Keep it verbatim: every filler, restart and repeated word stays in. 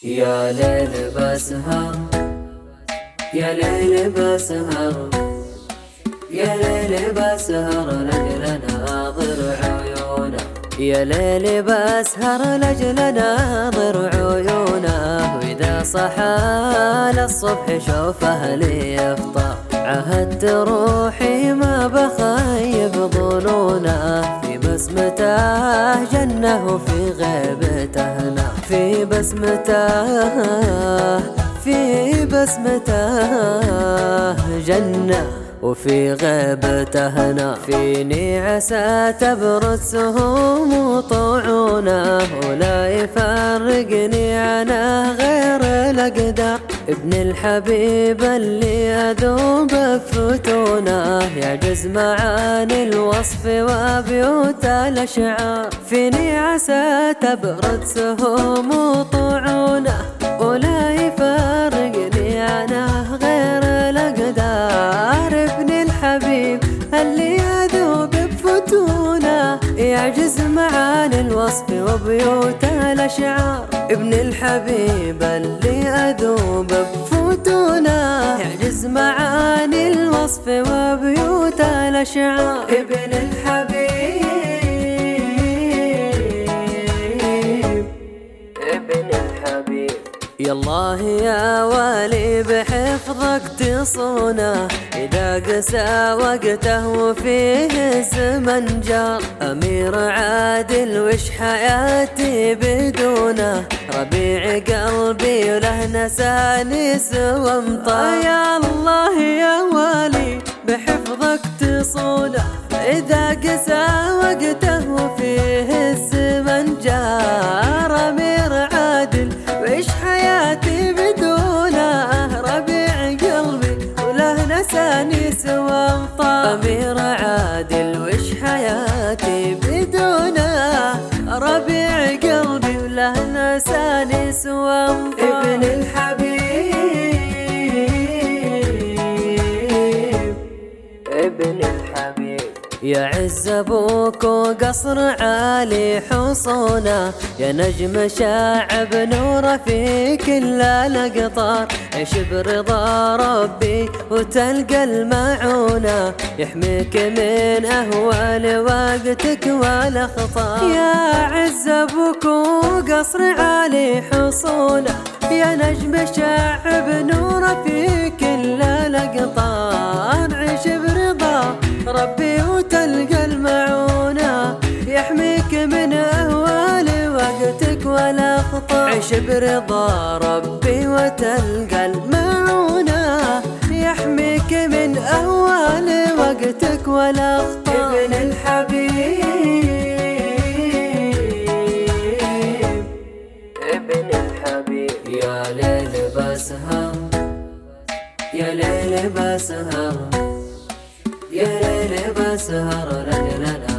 يا ليل بسهر، يا ليل بسهر، يا ليل بسهر لجل ناظر عيونه، يا ليل بسهر لجل ناظر عيونه، وإذا صحى للصبح شوفه لي يفطر، عهدت روحي ما بخيب ظنونه، في بسمته جنة وفي غيبته نار، في بسمته في بسمته جنة وفي غيبته نار، فيني عسى تبرد سهوم وطعونه، ولا يفرقني عنه غير الأقدار، ابن الحبيب اللي أذوب بفتونه، يعجز معاني الوصف وبيوت الأشعار، فيني عسى تبرد سهوم وطعونه، ولا يفرقني عنه غير الأقدار، ابن الحبيب اللي يذوب بفتونه، يعجز معاني الوصف وبيوت الأشعار، ابن الحبيب اللي أذوب بفتونه، يعجز معاني الوصف وبيوت الأشعار، ابن الحبيب ابن الحبيب. يا الله يا والي بحفظك تصونه، إذا قسى وقته وفيه الزمن جار، أمير عادل وش حياتي بدونه، ربيع قلبي وله نساني سوى امطار، يا الله يا والي بحفظك تصونه، إذا قسى وقته وفيه الزمن جار، أمير عادل وش حياتي بدونه، ربيع قلبي وله نساني سوى امطار، أمير عادل وش حياتي بدونه، ربيع قلبي وله نساني سوى امطار، ابن الحبيب ابن الحبيب. يا عز ابوك وقصر عالي حصونه، يا نجم شاعب نوره في كل الاقطار، عيش برضا ربي وتلقى المعونه، يحميك من اهوال وقتك والاخطار، يا عز ابوك وقصر عالي حصونه، يا نجم شاعب نوره في كل الاقطار، عيش برضا ربي وتلقى المعونة، يحميك من أهوال وقتك ولا خطا، عيش برضا ربي وتلقى المعونة، يحميك من أهوال وقتك ولا خطا، ابن الحبيب ابن الحبيب. يا ليل بسهر، يا ليل بسهر، يا ليل بسهر لجل